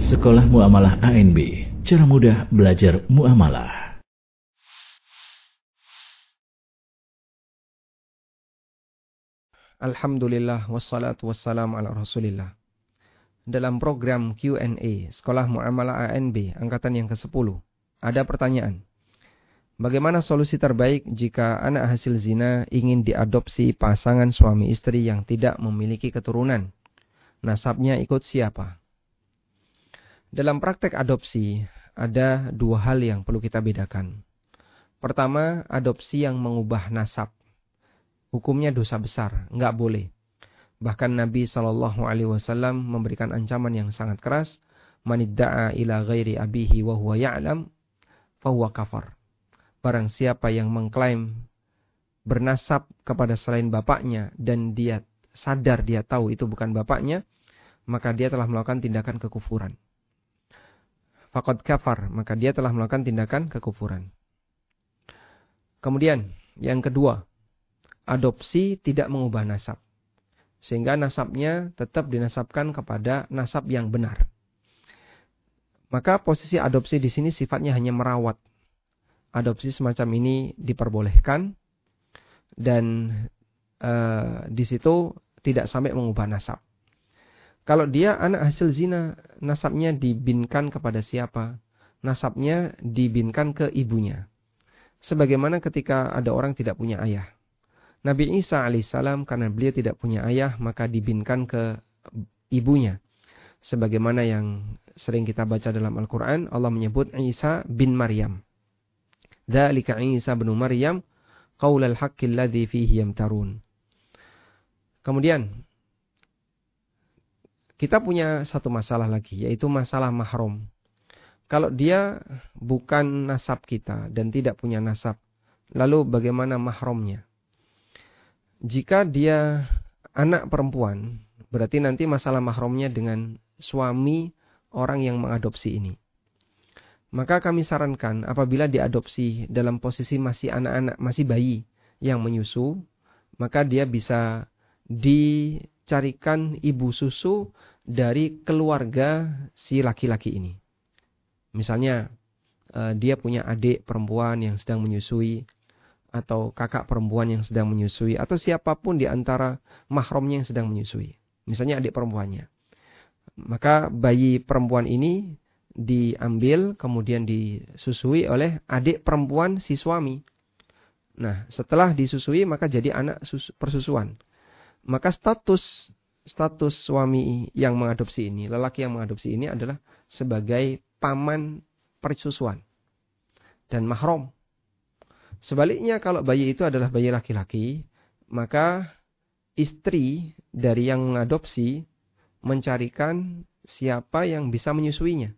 Sekolah Muamalah ANB, cara mudah belajar muamalah. Alhamdulillah wassalatu wassalamu ala Rasulillah. Dalam program Q&A Sekolah Muamalah ANB angkatan yang ke-10, ada pertanyaan. Bagaimana solusi terbaik jika anak hasil zina ingin diadopsi pasangan suami istri yang tidak memiliki keturunan? Nasabnya ikut siapa? Dalam praktek adopsi, ada dua hal yang perlu kita bedakan. Pertama, adopsi yang mengubah nasab. Hukumnya dosa besar, enggak boleh. Bahkan Nabi SAW memberikan ancaman yang sangat keras. Manidda'a ila ghairi abihi wa huwa ya'lam, fahuwa kafar. Barang siapa yang mengklaim bernasab kepada selain bapaknya dan dia sadar, dia tahu itu bukan bapaknya, maka dia telah melakukan tindakan kekufuran. Faqad kafar, maka dia telah melakukan tindakan kekufuran. Kemudian, yang kedua, adopsi tidak mengubah nasab. Sehingga nasabnya tetap dinasabkan kepada nasab yang benar. Maka posisi adopsi di sini sifatnya hanya merawat. Adopsi semacam ini diperbolehkan dan di situ tidak sampai mengubah nasab. Kalau dia anak hasil zina, nasabnya dibinkan kepada siapa? Nasabnya dibinkan ke ibunya. Sebagaimana ketika ada orang tidak punya ayah. Nabi Isa alaihissalam karena beliau tidak punya ayah, maka dibinkan ke ibunya. Sebagaimana yang sering kita baca dalam Al-Quran, Allah menyebut Isa bin Maryam. Dzalika Isa bin Maryam, qaulal haqqil ladzi fihi yamtarun. Kemudian, kita punya satu masalah lagi, yaitu masalah mahram. Kalau dia bukan nasab kita dan tidak punya nasab, lalu bagaimana mahramnya? Jika dia anak perempuan, berarti nanti masalah mahramnya dengan suami orang yang mengadopsi ini. Maka kami sarankan apabila diadopsi dalam posisi masih anak-anak, masih bayi yang menyusu, maka dia bisa dicarikan ibu susu dari keluarga si laki-laki ini. Misalnya dia punya adik perempuan yang sedang menyusui, atau kakak perempuan yang sedang menyusui, atau siapapun di antara mahramnya yang sedang menyusui. Misalnya adik perempuannya. Maka bayi perempuan ini diambil kemudian disusui oleh adik perempuan si suami. Nah, setelah disusui maka jadi anak persusuan. Maka status suami yang mengadopsi ini, lelaki yang mengadopsi ini adalah sebagai paman persusuan dan mahram. Sebaliknya kalau bayi itu adalah bayi laki-laki, maka istri dari yang mengadopsi mencarikan siapa yang bisa menyusuinya.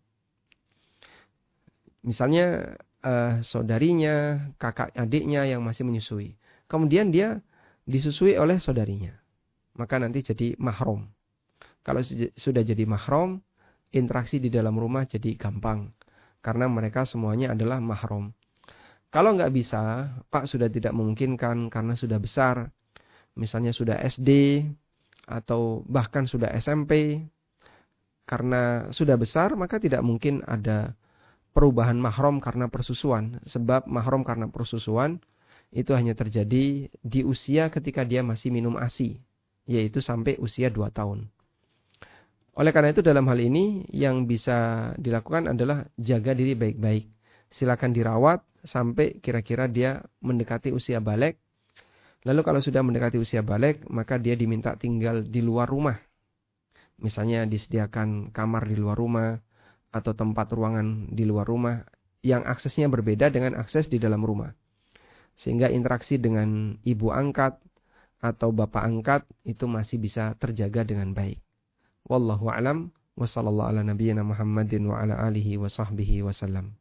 Misalnya saudarinya, kakak adiknya yang masih menyusui. Kemudian dia disusui oleh saudarinya. Maka nanti jadi mahram. Kalau sudah jadi mahram, interaksi di dalam rumah jadi gampang. Karena mereka semuanya adalah mahram. Kalau nggak bisa, Pak sudah tidak memungkinkan karena sudah besar. Misalnya sudah SD atau bahkan sudah SMP. Karena sudah besar, maka tidak mungkin ada perubahan mahram karena persusuan. Sebab mahram karena persusuan itu hanya terjadi di usia ketika dia masih minum ASI. Yaitu sampai usia 2 tahun. Oleh karena itu dalam hal ini yang bisa dilakukan adalah jaga diri baik-baik. Silakan dirawat sampai kira-kira dia mendekati usia baligh. Lalu kalau sudah mendekati usia baligh, maka dia diminta tinggal di luar rumah. Misalnya disediakan kamar di luar rumah atau tempat ruangan di luar rumah yang aksesnya berbeda dengan akses di dalam rumah. Sehingga interaksi dengan ibu angkat atau bapak angkat itu masih bisa terjaga dengan baik. Wallahu a'lam wa sallallahu ala nabiyyina Muhammadin wa ala alihi wa sahbihi wasallam.